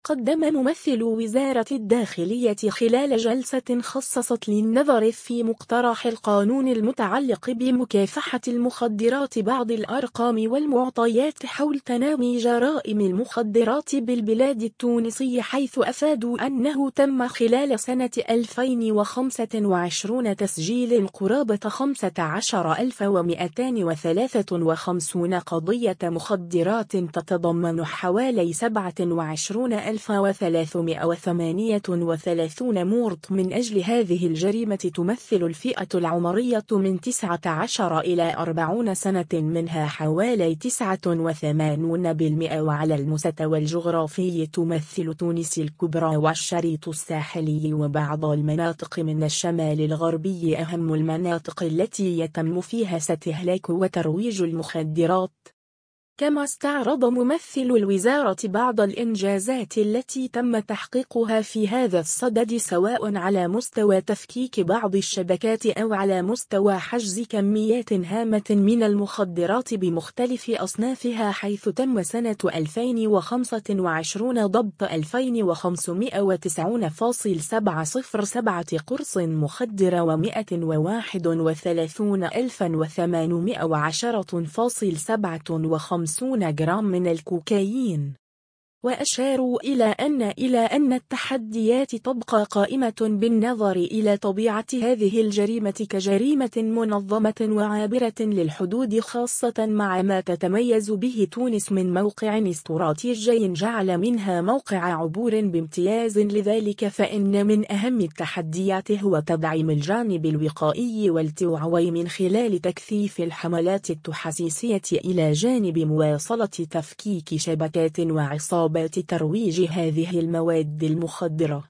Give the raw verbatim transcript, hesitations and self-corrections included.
قدم ممثل وزارة الداخلية خلال جلسة خصصت للنظر في مقترح القانون المتعلق بمكافحة المخدرات بعض الأرقام والمعطيات حول تنامي جرائم المخدرات بالبلاد التونسي، حيث أفادوا أنه تم خلال سنة ألفين وخمسة وعشرين تسجيل قرابة خمسة عشر ألف ومئتين وثلاثة وخمسين قضية مخدرات تتضمن حوالي سبعة وعشرين ألف وثلاثمئة وثمانية وثلاثين مورد. من أجل هذه الجريمة تمثل الفئة العمرية من تسعة عشر إلى أربعين سنة، منها حوالي تسعة وثمانين بالمئة. وعلى المستوى الجغرافي تمثل تونس الكبرى والشريط الساحلي وبعض المناطق من الشمال الغربي أهم المناطق التي يتم فيها استهلاك وترويج المخدرات. كما استعرض ممثل الوزارة بعض الإنجازات التي تم تحقيقها في هذا الصدد، سواء على مستوى تفكيك بعض الشبكات أو على مستوى حجز كميات هامة من المخدرات بمختلف أصنافها، حيث تم سنة ألفين وخمسة وعشرين ضبط ألفين وخمسمئة وتسعين فاصلة سبعة صفر سبعة قرص مخدرة ومئة وواحد وثلاثين ألفا وثمانمئة وعشرة فاصلة سبعة وخمسين جرام من الكوكايين. وأشاروا إلى أن إلى أن التحديات تبقى قائمة بالنظر إلى طبيعة هذه الجريمة كجريمة منظمة وعابرة للحدود، خاصة مع ما تتميز به تونس من موقع استراتيجي جعل منها موقع عبور بامتياز. لذلك فإن من أهم التحديات هو تدعيم الجانب الوقائي والتوعوي من خلال تكثيف الحملات التحسيسية إلى جانب مواصلة تفكيك شبكات وعصابات ترويج هذه المواد المخدرة.